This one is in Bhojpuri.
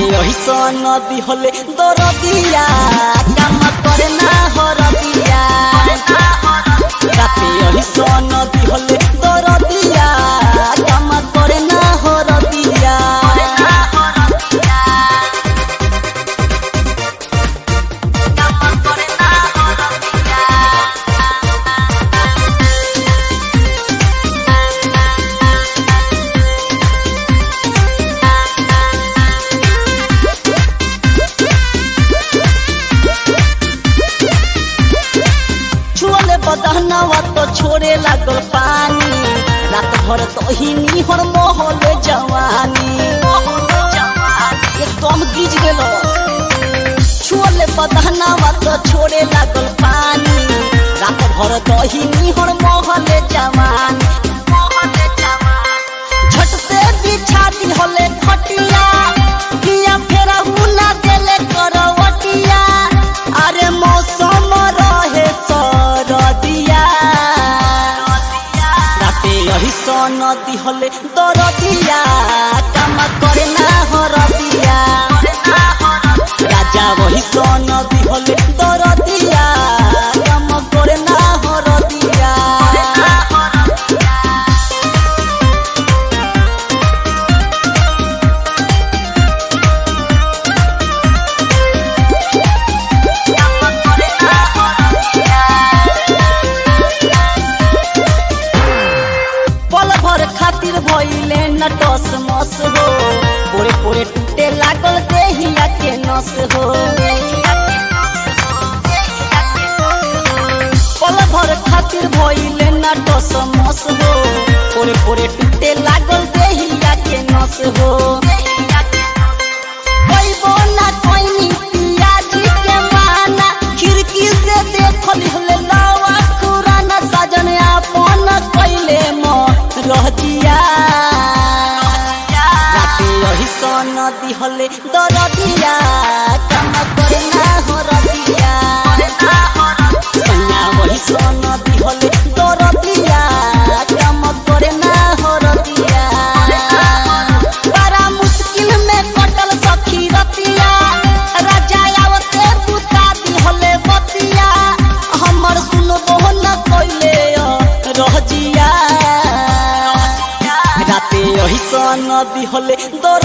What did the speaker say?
यही सन दिहले दरदिया काम करे ना हरदिया राते यही सन दिहले दरदिया काम करे ना हरदिया बदहनावा तो छोड़े लागल पानी रात भर तो ही निहर मोहले जवानी एकदम गिज गेलो छुअले बदहनावा तो छोड़े लागल पानी रात भर तो ही निहर मोहले जवानी झट से बिछा दिहले खटिया किया फेरा हुना देले करवटिया अरे मौसम रहे यही सन दिहले दरदिया काम करे ना हरदिया राजा वही सन दिहले दरदिया काम करे ना हरदिया खातिर भइले न टस मस हो पोरे पोरे टूटे लागल देहिया के नस हो पल भर खातिर भइले न टस मस हो पोरे पोरे टूटे लागल देहिया के नस हो कइबो ना कोइनी पियाजी के माना खिड़की से देखल हले लावा खुराना सजन आपन कइले म रहजिया राते यही सन दिहले दरदिया काम करे ना हरदिया सैया वही सन दिहले दरदिया काम करे ना हरदिया बड़ा मुश्किल में कटल सखी रतिया राजा आवते बुता दिहले बतिया हमर सुनबो न कइले रहजिया राते यही सन दिहले